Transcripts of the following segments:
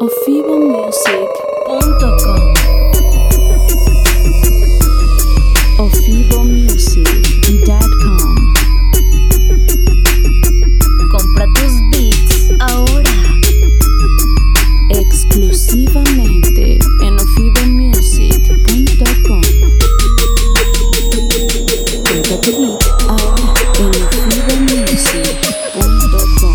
ofibomusic.com. ofibomusic.com. Compra tus beats ahora. Exclusivamente en ofibomusic.com. Compra tu beat ahora en ofibomusic.com.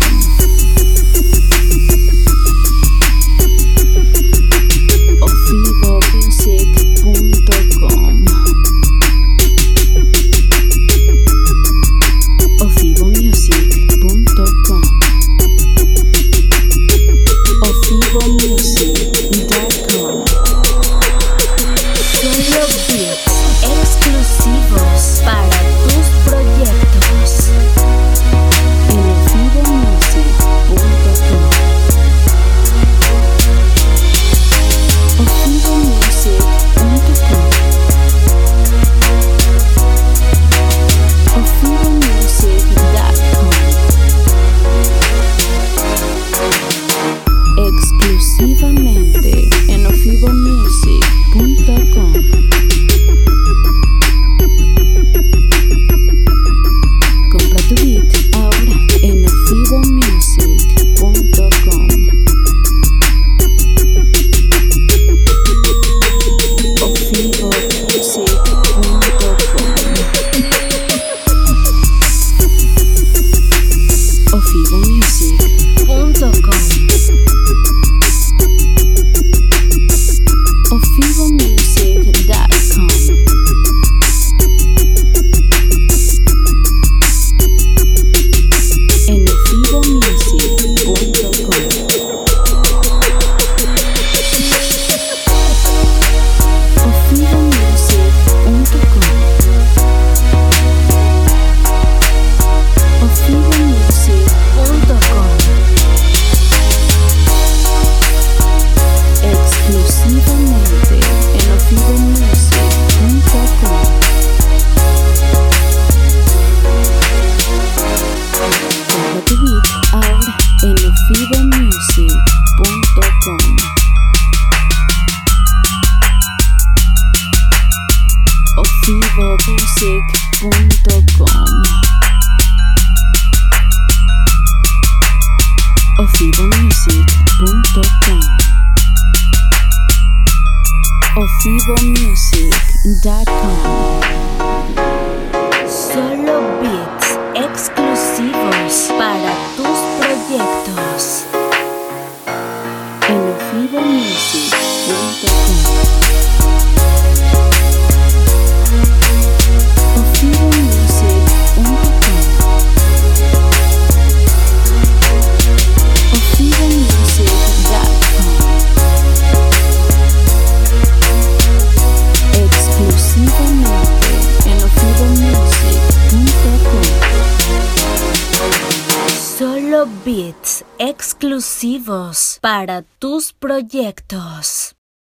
ofibomusic.com. ofibomusic.com. ofibomusic.com. Solo beats exclusivos para tus proyectos en ofibomusic.com. ofibomusic.com. ofibomusic.com. Exclusivamente en ofibomusic.com. Compra tu beat ahora en ofibomusic.com. ofibomusic.com. ofibomusic.com. En ofibomusic.com. ofibomusic.com. ofibomusic.com. Exclusivamente en ofibomusic.com. Compra tu beat ahora en ofibomusic.com. ofibomusic.com. ofibomusic.com. ofibomusic.com. Solo beats exclusivos para tus proyectos en ofibomusic.com. ofibomusic.com. ofibomusic.com. Exclusivamente en ofibomusic.com. Solo beats exclusivos para tus proyectos.